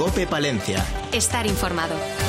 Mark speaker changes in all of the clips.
Speaker 1: COPE Palencia.
Speaker 2: Estar informado.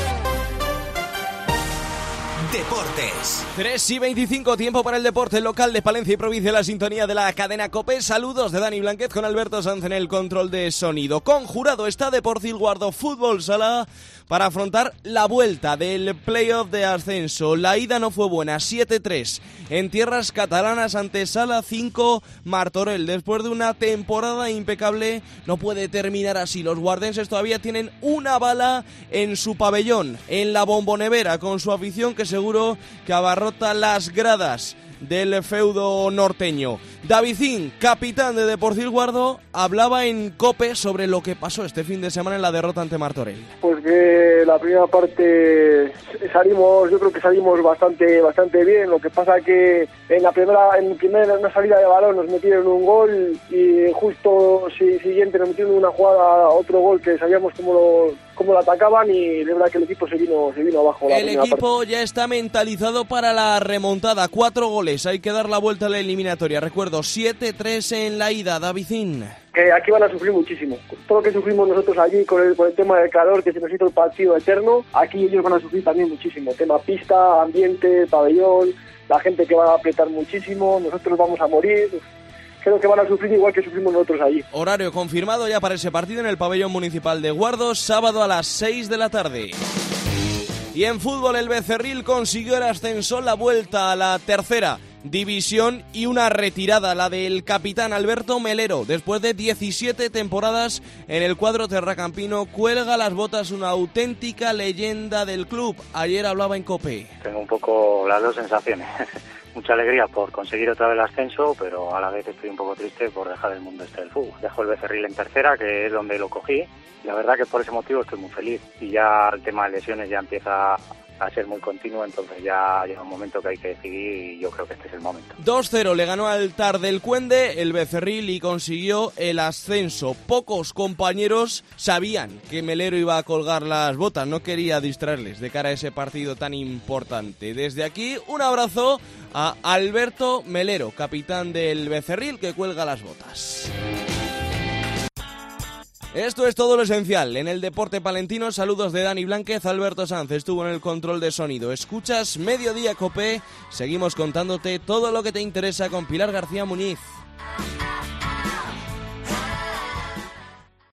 Speaker 1: Deportes.
Speaker 3: 3:25, tiempo para el deporte local de Palencia y provincia, la sintonía de la cadena COPE. Saludos de Dani Blanquez con Alberto Sanz en el control de sonido. Conjurado está Deportivo Guardo Fútbol Sala para afrontar la vuelta del playoff de ascenso. La ida no fue buena, 7-3 en tierras catalanas ante Sala 5 Martorell. Después de una temporada impecable, no puede terminar así. Los guardenses todavía tienen una bala en su pabellón, en la Bombonera, con su afición que seguro que abarrota las gradas del feudo norteño. Davicín, capitán de Deportivo Guardo, hablaba en COPE sobre lo que pasó este fin de semana en la derrota ante Martorell.
Speaker 4: Pues que la primera parte yo creo que salimos bastante bien. Lo que pasa que en la primera una salida de balón nos metieron un gol y justo siguiente nos metieron una jugada, otro gol que sabíamos cómo lo atacaban, y de verdad que el equipo se vino abajo.
Speaker 3: El equipo ya está mentalizado para la remontada. 4 goles, hay que dar la vuelta a la eliminatoria. Recuerdo, 7-3 en la ida, Davicín.
Speaker 4: Que aquí van a sufrir muchísimo. Todo lo que sufrimos nosotros allí con el tema del calor, que se nos hizo el partido eterno, aquí ellos van a sufrir también muchísimo. Tema pista, ambiente, pabellón, la gente que va a apretar muchísimo, nosotros vamos a morir. Creo que van a sufrir igual que sufrimos nosotros allí.
Speaker 3: Horario confirmado ya para ese partido en el pabellón municipal de Guardo, sábado a las 6 de la tarde. Y en fútbol, el Becerril consiguió el ascenso, la vuelta a la tercera división y una retirada, la del capitán Alberto Melero. Después de 17 temporadas en el cuadro terracampino, cuelga las botas una auténtica leyenda del club. Ayer hablaba en COPE.
Speaker 5: Tengo un poco las dos sensaciones. Mucha alegría por conseguir otra vez el ascenso, pero a la vez estoy un poco triste por dejar el mundo del fútbol. Dejo el Becerril en tercera, que es donde lo cogí. La verdad que por ese motivo estoy muy feliz. Y ya el tema de lesiones ya empieza a ser muy continuo, entonces ya llega un momento que hay que decidir y yo creo que este es el momento.
Speaker 3: 2-0 le ganó al Tar del Cuende el Becerril y consiguió el ascenso. Pocos compañeros sabían que Melero iba a colgar las botas, no quería distraerles de cara a ese partido tan importante. Desde aquí, un abrazo a Alberto Melero, capitán del Becerril, que cuelga las botas. Esto es todo lo esencial en el deporte palentino. Saludos de Dani Blanquez. Alberto Sanz estuvo en el control de sonido. Escuchas Mediodía COPE. Seguimos contándote todo lo que te interesa con Pilar García Muñiz.